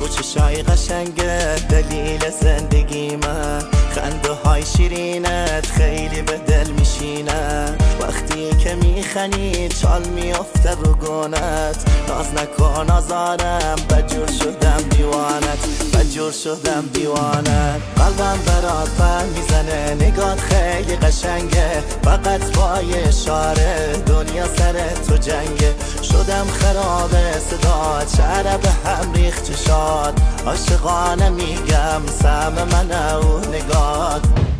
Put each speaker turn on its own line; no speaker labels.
بگو چشای قشنگه دلیل زندگی من، خنده های شیرینت خیلی به دل میشینه، وقتی که میخنی چال میافته رو گونت، ناز نکن آزارم بجور شدم دیوانت، بجور شدم دیوانت. قلبم برات پر میزنه نگات خیلی قشنگه، فقط با یه اشاره دنیا سر تو جنگه، شدم خراب صدات شعر به هم ریخت چشات، عاشقانه میگم سهم من او نگات.